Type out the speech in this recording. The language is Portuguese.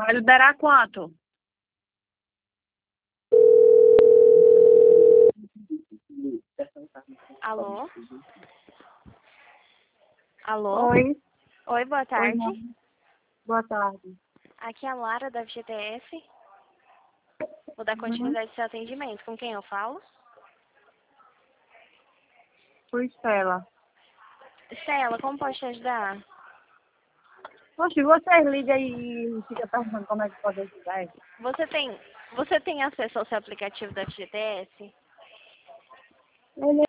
Vai liberar quanto? Alô? Alô? Oi. Oi, boa Oi, tarde. mãe. Boa tarde. Aqui é a Lara da FGTS. Vou dar continuidade ao seu atendimento. Com quem eu falo? Fui Estela. Estela, como posso te ajudar? Poxa, vocês ligam e ficam perguntando como é que pode ajudar. Você tem acesso ao seu aplicativo da FGTS? Ele